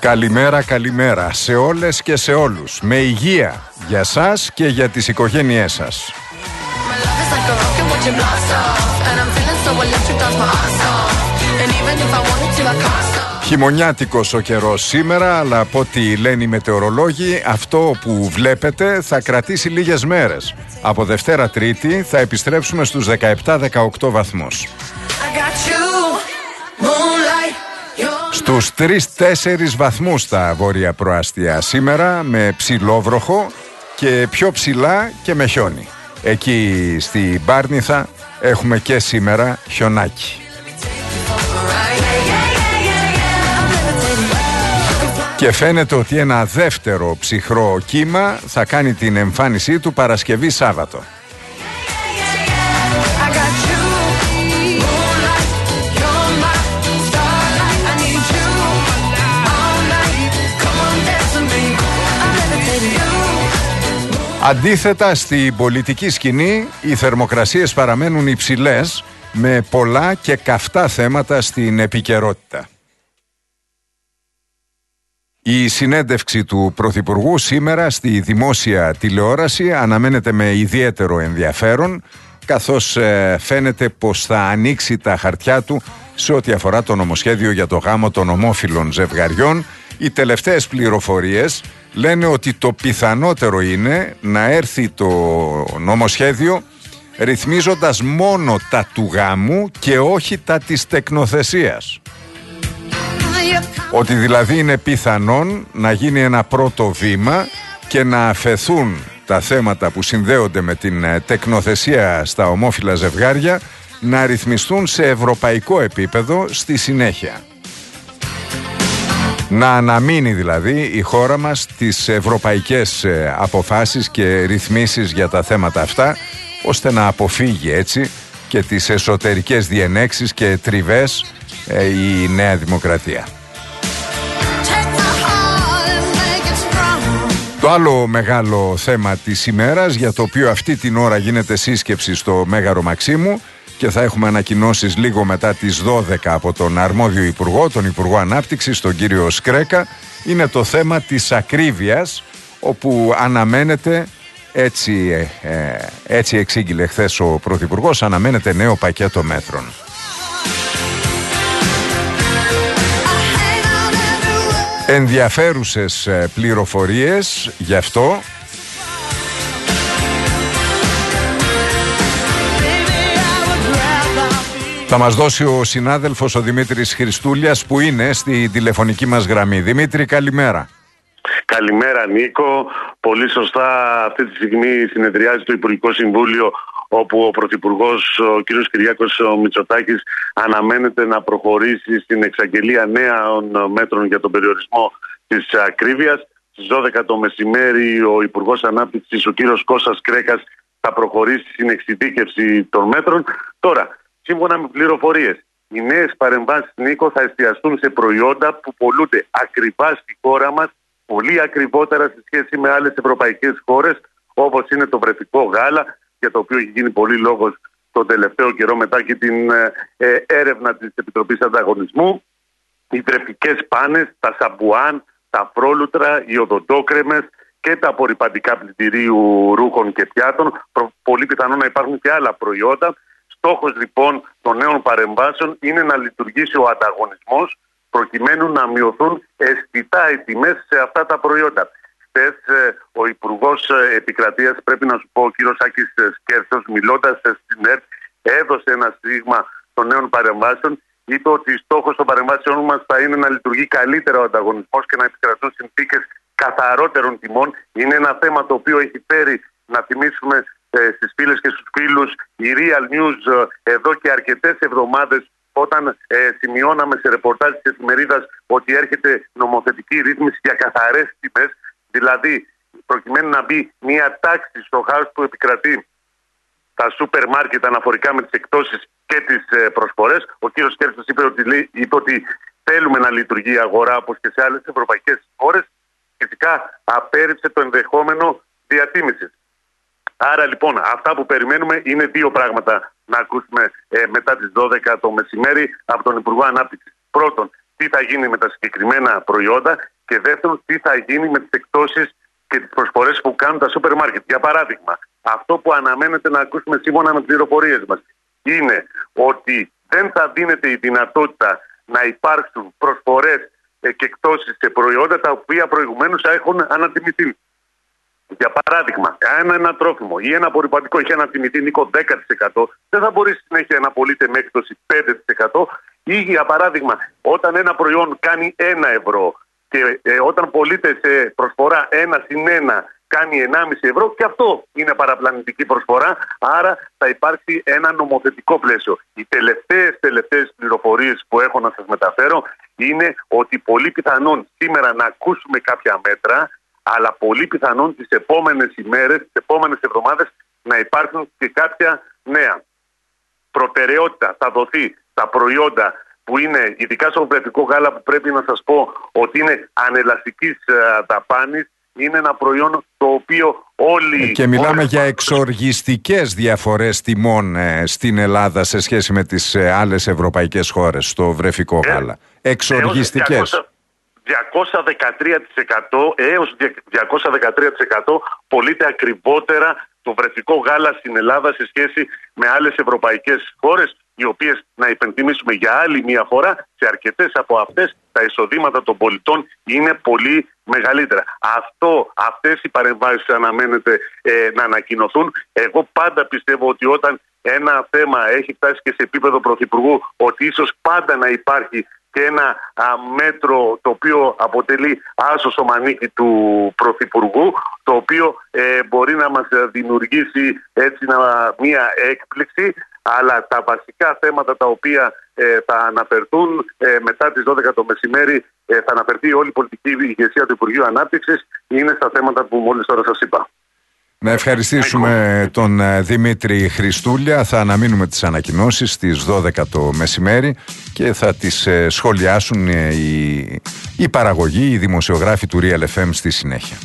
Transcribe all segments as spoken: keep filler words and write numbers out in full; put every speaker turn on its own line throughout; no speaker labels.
Καλημέρα, καλημέρα σε όλες και σε όλους. Με υγεία για σας και για τις οικογένειές σας. Χειμωνιάτικος ο καιρός σήμερα, αλλά από ό,τι λένε οι μετεωρολόγοι, αυτό που βλέπετε θα κρατήσει λίγες μέρες. Από Δευτέρα Τρίτη θα επιστρέψουμε στους δεκαεπτά δεκαοκτώ βαθμούς. Στους τρεις τέσσερις βαθμούς στα βόρεια προάστια σήμερα, με ψηλόβροχο και πιο ψηλά και με χιόνι. Εκεί στη Μπάρνηθα έχουμε και σήμερα χιονάκι. Και φαίνεται ότι ένα δεύτερο ψυχρό κύμα θα κάνει την εμφάνισή του Παρασκευή Σάββατο. Αντίθετα, στην πολιτική σκηνή οι θερμοκρασίες παραμένουν υψηλές, με πολλά και καυτά θέματα στην επικαιρότητα. Η συνέντευξη του Πρωθυπουργού σήμερα στη δημόσια τηλεόραση αναμένεται με ιδιαίτερο ενδιαφέρον, καθώς ε, φαίνεται πως θα ανοίξει τα χαρτιά του σε ό,τι αφορά το νομοσχέδιο για το γάμο των ομόφυλων ζευγαριών. Οι τελευταίες πληροφορίες λένε ότι το πιθανότερο είναι να έρθει το νομοσχέδιο ρυθμίζοντας μόνο τα του γάμου και όχι τα της τεκνοθεσίας. Ότι δηλαδή είναι πιθανόν να γίνει ένα πρώτο βήμα και να αφαιθούν τα θέματα που συνδέονται με την τεκνοθεσία στα ομόφυλα ζευγάρια να ρυθμιστούν σε ευρωπαϊκό επίπεδο στη συνέχεια. Να αναμείνει δηλαδή η χώρα μας τις ευρωπαϊκές αποφάσεις και ρυθμίσεις για τα θέματα αυτά, ώστε να αποφύγει έτσι και τις εσωτερικές διενέξεις και τριβές ε, η Νέα Δημοκρατία. Το άλλο μεγάλο θέμα της ημέρας, για το οποίο αυτή την ώρα γίνεται σύσκεψη στο Μέγαρο Μαξίμου και θα έχουμε ανακοινώσεις λίγο μετά τις δώδεκα από τον αρμόδιο Υπουργό, τον Υπουργό Ανάπτυξης, τον κύριο Σκρέκα, είναι το θέμα της ακρίβειας, όπου αναμένεται, έτσι, ε, έτσι εξήγηλε χθες ο Πρωθυπουργός, αναμένεται νέο πακέτο μέτρων. Ενδιαφέρουσες πληροφορίες γι' αυτό. Θα μας δώσει ο συνάδελφος ο Δημήτρης Χριστούλιας, που είναι στη τηλεφωνική μας γραμμή. Δημήτρη, καλημέρα.
Καλημέρα, Νίκο. Πολύ σωστά, αυτή τη στιγμή συνεδριάζει το Υπουργικό Συμβούλιο, όπου ο Πρωθυπουργός, ο κ. Κυριάκος Μητσοτάκης, αναμένεται να προχωρήσει στην εξαγγελία νέων μέτρων για τον περιορισμό της ακρίβειας. Στις δώδεκα το μεσημέρι ο Υπουργός Ανάπτυξης, ο κ. Κώστας Κρέκας, θα προχωρήσει στην εξειδίκευση των μέτρων. Τώρα, σύμφωνα με πληροφορίες, οι νέες παρεμβάσεις, Νίκο, θα εστιαστούν σε προϊόντα που πολλούνται ακριβά στη χώρα μας, πολύ ακριβότερα σε σχέση με άλλες ευρωπαϊκές χώρες, όπως είναι το βρεφικό γάλα, για το οποίο έχει γίνει πολύ λόγος τον τελευταίο καιρό μετά και την ε, έρευνα της Επιτροπής Ανταγωνισμού, οι βρεφικές πάνες, τα σαμπουάν, τα φρόλουτρα, οι οδοντόκρεμες και τα απορρυπαντικά πλυντηρίου ρούχων και πιάτων. Πολύ πιθανό να υπάρχουν και άλλα προϊόντα. Στόχος λοιπόν των νέων παρεμβάσεων είναι να λειτουργήσει ο ανταγωνισμός, προκειμένου να μειωθούν αισθητά οι τιμές σε αυτά τα προϊόντα. Χθες ο Υπουργός Επικρατείας, πρέπει να σου πω, ο κύριος Άκης Σκέρτσος, μιλώντας στην ΕΡΤ, έδωσε ένα στίγμα των νέων παρεμβάσεων. Είπε ότι στόχος των παρεμβάσεων μας θα είναι να λειτουργεί καλύτερα ο ανταγωνισμός και να επικρατούν συνθήκες καθαρότερων τιμών. Είναι ένα θέμα το οποίο έχει φέρει, να θυμίσουμε στις φίλες και στους φίλους, η Real News εδώ και αρκετές εβδομάδες, όταν ε, σημειώναμε σε ρεπορτάζ της εφημερίδας ότι έρχεται νομοθετική ρύθμιση για καθαρές τιμές, δηλαδή προκειμένου να μπει μια τάξη στο χάος που επικρατεί τα σούπερ μάρκετ αναφορικά με τις εκτόσεις και τις ε, προσφορές. Ο κύριος Σκέρτσος είπε ότι, είπε ότι θέλουμε να λειτουργεί η αγορά όπως και σε άλλες ευρωπαϊκές χώρες. Φυσικά απέρριψε το ενδεχόμενο διατίμησης. Άρα λοιπόν αυτά που περιμένουμε είναι δύο πράγματα να ακούσουμε ε, μετά τις δώδεκα το μεσημέρι από τον Υπουργό Ανάπτυξης. Πρώτον, τι θα γίνει με τα συγκεκριμένα προϊόντα και δεύτερον τι θα γίνει με τις εκτόσεις και τις προσφορές που κάνουν τα σούπερ μάρκετ. Για παράδειγμα, αυτό που αναμένεται να ακούσουμε σύμφωνα με τις πληροφορίες μας είναι ότι δεν θα δίνεται η δυνατότητα να υπάρξουν προσφορές και εκτόσεις σε προϊόντα τα οποία προηγουμένως έχουν ανατιμηθεί. Για παράδειγμα, αν ένα τρόφιμο ή ένα απορρυπαντικό έχει ανατιμηθεί Νίκο δέκα τοις εκατό, δεν θα μπορεί συνέχεια να πωλείται με έκπτωση πέντε τοις εκατό. Ή για παράδειγμα, όταν ένα προϊόν κάνει ένα ευρώ και ε, όταν πωλείται σε προσφορά ένα συν ένα κάνει ενάμιση ευρώ, και αυτό είναι παραπλανητική προσφορά. Άρα θα υπάρξει ένα νομοθετικό πλαίσιο. Οι τελευταίες, τελευταίες πληροφορίες που έχω να σας μεταφέρω είναι ότι πολύ πιθανόν σήμερα να ακούσουμε κάποια μέτρα, αλλά πολύ πιθανόν τις επόμενες ημέρες, τις επόμενες εβδομάδες να υπάρχουν και κάποια νέα. Προτεραιότητα θα δοθεί στα προϊόντα που είναι, ειδικά στο βρεφικό γάλα, που πρέπει να σας πω ότι είναι ανελαστικής δαπάνης. Είναι ένα προϊόν το οποίο όλοι...
Και μιλάμε
όλοι...
για εξοργιστικές διαφορές τιμών ε, στην Ελλάδα σε σχέση με τις ε, άλλες ευρωπαϊκές χώρες στο βρεφικό ε, γάλα. Εξοργιστικές.
διακόσια δεκατρία τοις εκατό έως διακόσια δεκατρία τοις εκατό πωλείται ακριβότερα το βρεφικό γάλα στην Ελλάδα σε σχέση με άλλες ευρωπαϊκές χώρες, οι οποίες, να υπενθυμίσουμε για άλλη μία φορά, σε αρκετές από αυτές τα εισοδήματα των πολιτών είναι πολύ μεγαλύτερα. Αυτό, αυτές οι παρεμβάσεις αναμένεται ε, να ανακοινωθούν. Εγώ πάντα πιστεύω ότι όταν ένα θέμα έχει φτάσει και σε επίπεδο πρωθυπουργού, ότι ίσως πάντα να υπάρχει και ένα α, μέτρο το οποίο αποτελεί άσωσο μανίκι του πρωθυπουργού, το οποίο ε, μπορεί να μας δημιουργήσει έτσι να, μία έκπληξη, αλλά τα βασικά θέματα τα οποία ε, θα αναφερθούν ε, μετά τις δώδεκα το μεσημέρι, ε, θα αναφερθεί όλη η πολιτική ηγεσία του Υπουργείου Ανάπτυξης, είναι στα θέματα που μόλις τώρα σας είπα.
Να ευχαριστήσουμε τον Δημήτρη Χριστούλια. Θα αναμείνουμε τις ανακοινώσεις στις δώδεκα το μεσημέρι και θα τις σχολιάσουν οι, οι παραγωγοί, οι δημοσιογράφοι του Real εφ εμ στη συνέχεια.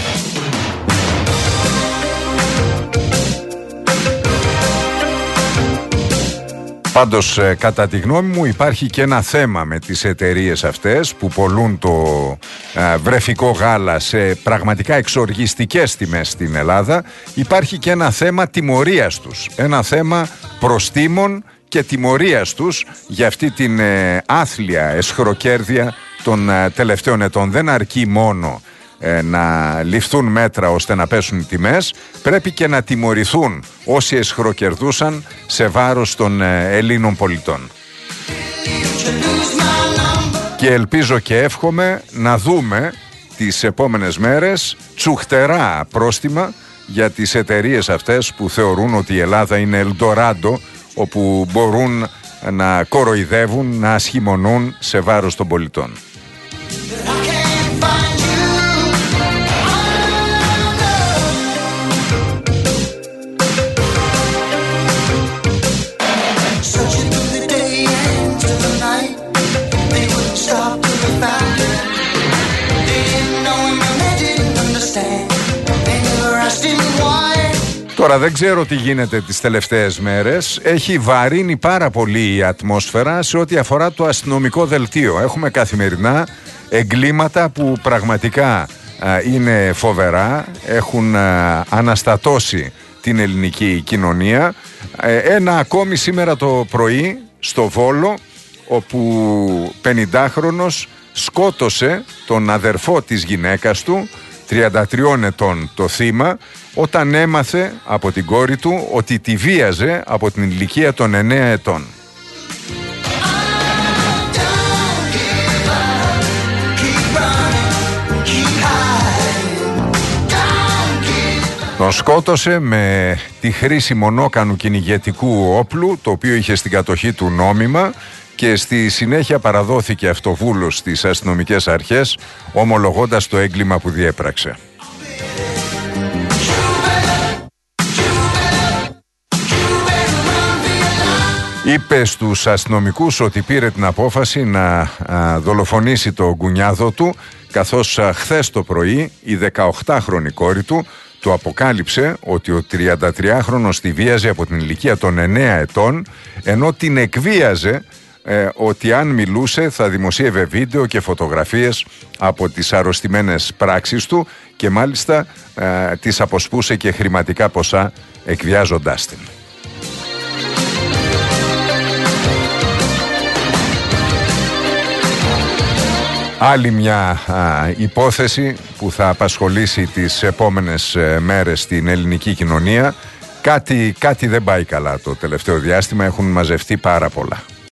Πάντως, κατά τη γνώμη μου, υπάρχει και ένα θέμα με τις εταιρείες αυτές που πωλούν το ε, βρεφικό γάλα σε πραγματικά εξοργιστικές τιμές στην Ελλάδα. Υπάρχει και ένα θέμα τιμωρίας τους, ένα θέμα προστίμων και τιμωρίας τους για αυτή την ε, άθλια εσχροκέρδεια των ε, τελευταίων ετών. Δεν αρκεί μόνο να ληφθούν μέτρα ώστε να πέσουν οι τιμές, πρέπει και να τιμωρηθούν όσοι εσχροκερδούσαν σε βάρος των Ελλήνων πολιτών. Και ελπίζω και εύχομαι να δούμε τις επόμενες μέρες τσουχτερά πρόστιμα για τις εταιρείες αυτές που θεωρούν ότι η Ελλάδα είναι Ελντοράντο, όπου μπορούν να κοροϊδεύουν, να ασχημονούν σε βάρος των πολιτών. Τώρα δεν ξέρω τι γίνεται τις τελευταίες μέρες. Έχει βαρύνει πάρα πολύ η ατμόσφαιρα σε ό,τι αφορά το αστυνομικό δελτίο. Έχουμε καθημερινά εγκλήματα που πραγματικά α, είναι φοβερά. Έχουν α, αναστατώσει την ελληνική κοινωνία. Ε, ένα ακόμη σήμερα το πρωί στο Βόλο, όπου πενηντάχρονος σκότωσε τον αδερφό της γυναίκας του, τριάντα τριών ετών το θύμα, όταν έμαθε από την κόρη του ότι τη βίαζε από την ηλικία των εννέα ετών. Τον σκότωσε με τη χρήση μονόκανου κυνηγετικού όπλου, το οποίο είχε στην κατοχή του νόμιμα, και στη συνέχεια παραδόθηκε αυτοβούλος στις αστυνομικές αρχές, ομολογώντας το έγκλημα που διέπραξε. Είπε στους αστυνομικούς ότι πήρε την απόφαση να α, δολοφονήσει το γκουνιάδο του, καθώς α, χθες το πρωί η δεκαοκτάχρονη κόρη του του αποκάλυψε ότι ο τριαντατριάχρονος τη βίαζε από την ηλικία των εννέα ετών, ενώ την εκβίαζε ε, ότι αν μιλούσε θα δημοσίευε βίντεο και φωτογραφίες από τις αρρωστημένες πράξεις του και μάλιστα ε, τις αποσπούσε και χρηματικά ποσά εκβιάζοντάς την. Άλλη μια α, υπόθεση που θα απασχολήσει τις επόμενες ε, μέρες στην ελληνική κοινωνία. Κάτι, κάτι δεν πάει καλά το τελευταίο διάστημα, έχουν μαζευτεί πάρα πολλά.